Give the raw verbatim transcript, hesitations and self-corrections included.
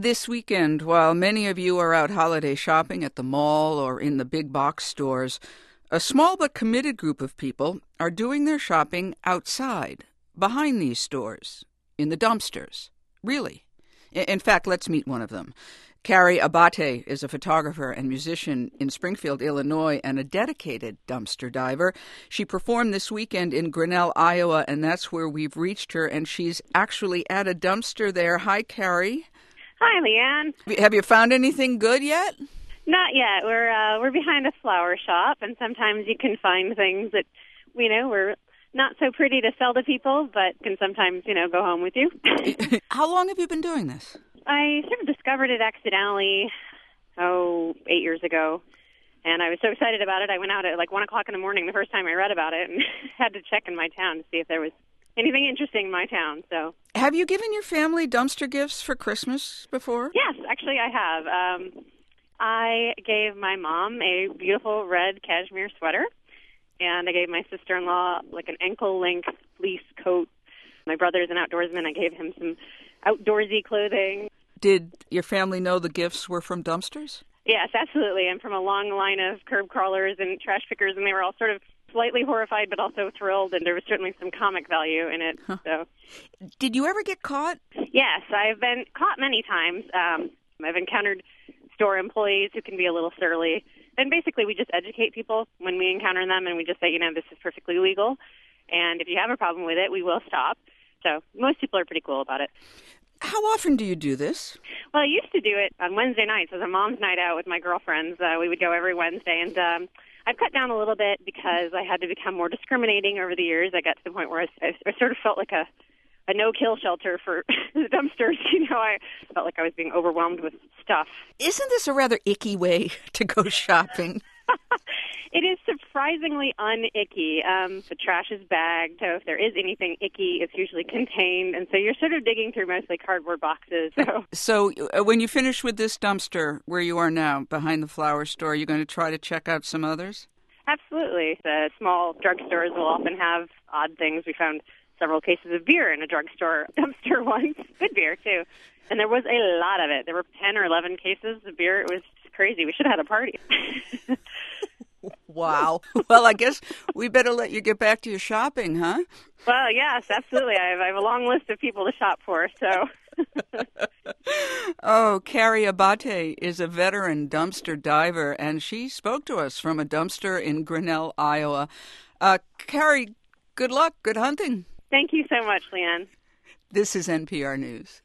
This weekend, while many of you are out holiday shopping at the mall or in the big box stores, a small but committed group of people are doing their shopping outside, behind these stores, in the dumpsters. Really. In fact, let's meet one of them. Carrie Abate is a photographer and musician in Springfield, Illinois, and a dedicated dumpster diver. She performed this weekend in Grinnell, Iowa, and that's where we've reached her, and she's actually at a dumpster there. Hi, Carrie. Hi, Leanne. Have you found anything good yet? Not yet. We're uh, we're behind a flower shop, and sometimes you can find things that, you know, were not so pretty to sell to people, but can sometimes, you know, go home with you. How long have you been doing this? I sort of discovered it accidentally, oh, eight years ago, and I was so excited about it. I went out at like one o'clock in the morning the first time I read about it, and had to check in my town to see if there was anything interesting in my town. So, have you given your family dumpster gifts for Christmas before? Yes, actually I have. Um, I gave my mom a beautiful red cashmere sweater, and I gave my sister-in-law like an ankle-length fleece coat. My brother's an outdoorsman. I gave him some outdoorsy clothing. Did your family know the gifts were from dumpsters? Yes, absolutely. I'm from a long line of curb crawlers and trash pickers, and they were all sort of slightly horrified but also thrilled, and there was certainly some comic value in it. Huh. So, did you ever get caught? Yes, I've been caught many times. Um, I've encountered store employees who can be a little surly. And basically we just educate people when we encounter them, and we just say, you know, this is perfectly legal, and if you have a problem with it, we will stop. So most people are pretty cool about it. How often do you do this? Well, I used to do it on Wednesday nights as a mom's night out with my girlfriends. Uh, we would go every Wednesday, and um, I've cut down a little bit because I had to become more discriminating over the years. I got to the point where I, I, I sort of felt like a, a no-kill shelter for the dumpsters. You know, I felt like I was being overwhelmed with stuff. Isn't this a rather icky way to go shopping? It is surprisingly un-icky. Um, the trash is bagged, so if there is anything icky, it's usually contained. And so you're sort of digging through mostly cardboard boxes. So, so uh, when you finish with this dumpster where you are now, behind the flower store, you're going to try to check out some others? Absolutely. The small drugstores will often have odd things. We found several cases of beer in a drugstore dumpster once. Good beer, too. And there was a lot of it. There were ten or eleven cases of beer. It was crazy. We should have had a party. Wow. Well, I guess we better let you get back to your shopping, huh? Well, yes, absolutely. I have, I have a long list of people to shop for, so. Oh, Carrie Abate is a veteran dumpster diver, and she spoke to us from a dumpster in Grinnell, Iowa. Uh, Carrie, good luck. Good hunting. Thank you so much, Leanne. This is N P R News.